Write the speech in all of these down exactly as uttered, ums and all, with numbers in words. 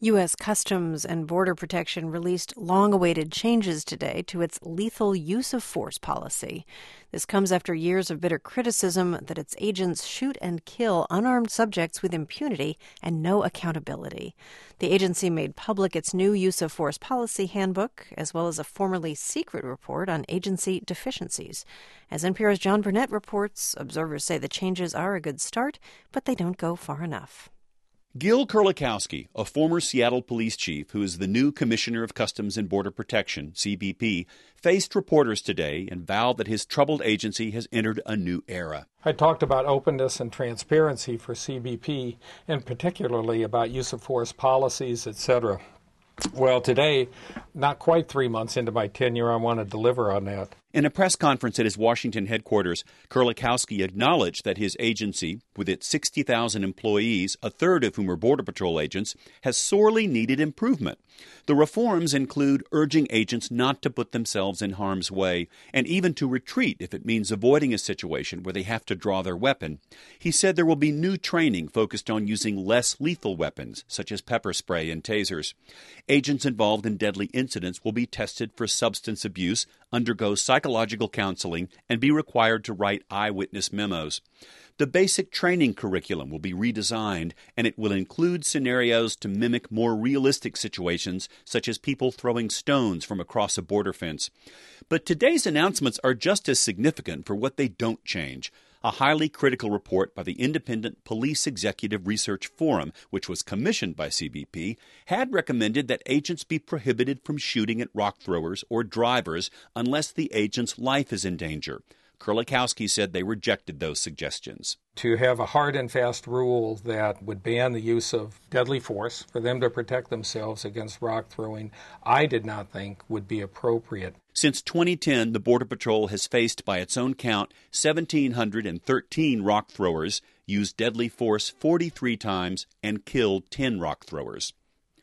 U S. Customs and Border Protection released long-awaited changes today to its lethal use of force policy. This comes after years of bitter criticism that its agents shoot and kill unarmed subjects with impunity and no accountability. The agency made public its new use of force policy handbook, as well as a formerly secret report on agency deficiencies. As N P R's John Burnett reports, observers say the changes are a good start, but they don't go far enough. Gil Kerlikowske, a former Seattle police chief who is the new Commissioner of Customs and Border Protection, C B P, faced reporters today and vowed that his troubled agency has entered a new era. I talked about openness and transparency for C B P, and particularly about use of force policies, et cetera. Well, today, not quite three months into my tenure, I want to deliver on that. In a press conference at his Washington headquarters, Kerlikowske acknowledged that his agency, with its sixty thousand employees, a third of whom are Border Patrol agents, has sorely needed improvement. The reforms include urging agents not to put themselves in harm's way, and even to retreat if it means avoiding a situation where they have to draw their weapon. He said there will be new training focused on using less lethal weapons, such as pepper spray and tasers. Agents involved in deadly incidents will be tested for substance abuse, undergo psychological counseling, and be required to write eyewitness memos. The basic training curriculum will be redesigned, and it will include scenarios to mimic more realistic situations, such as people throwing stones from across a border fence. But today's announcements are just as significant for what they don't change. A highly critical report by the Independent Police Executive Research Forum, which was commissioned by C B P, had recommended that agents be prohibited from shooting at rock throwers or drivers unless the agent's life is in danger. Kerlikowske said they rejected those suggestions. To have a hard and fast rule that would ban the use of deadly force for them to protect themselves against rock throwing, I did not think would be appropriate. Since twenty ten, the Border Patrol has faced, by its own count, one thousand seven hundred thirteen rock throwers, used deadly force forty-three times, and killed ten rock throwers.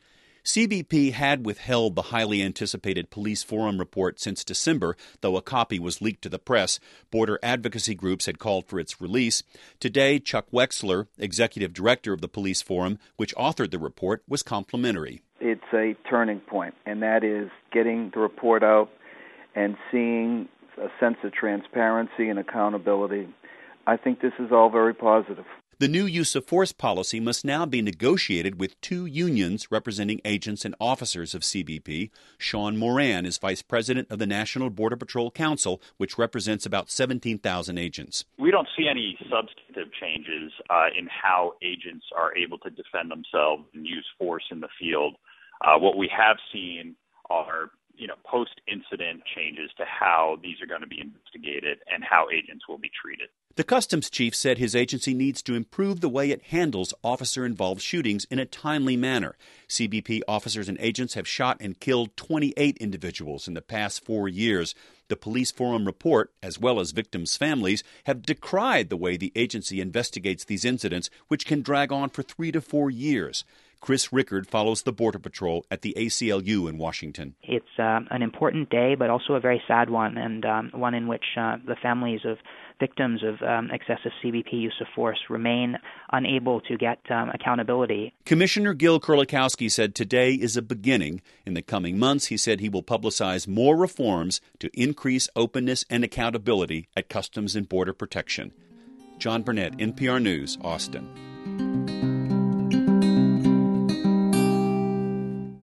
C B P had withheld the highly anticipated Police Forum report since December, though a copy was leaked to the press. Border advocacy groups had called for its release. Today, Chuck Wexler, executive director of the Police Forum, which authored the report, was complimentary. It's a turning point, and that is getting the report out and seeing a sense of transparency and accountability. I think this is all very positive. The new use of force policy must now be negotiated with two unions representing agents and officers of C B P. Sean Moran is vice president of the National Border Patrol Council, which represents about seventeen thousand agents. We don't see any substantive changes uh, in how agents are able to defend themselves and use force in the field. Uh, what we have seen are you know, post-incident changes to how these are going to be investigated and how agents will be treated. The customs chief said his agency needs to improve the way it handles officer-involved shootings in a timely manner. C B P officers and agents have shot and killed twenty-eight individuals in the past four years. The Police Forum report, as well as victims' families, have decried the way the agency investigates these incidents, which can drag on for three to four years. Chris Rickard follows the Border Patrol at the A C L U in Washington. It's uh, an important day, but also a very sad one, and um, one in which uh, the families of victims of um, excessive C B P use of force remain unable to get um, accountability. Commissioner Gil Kerlikowske said today is a beginning. In the coming months, he said he will publicize more reforms to increase openness and accountability at Customs and Border Protection. John Burnett, N P R News, Austin.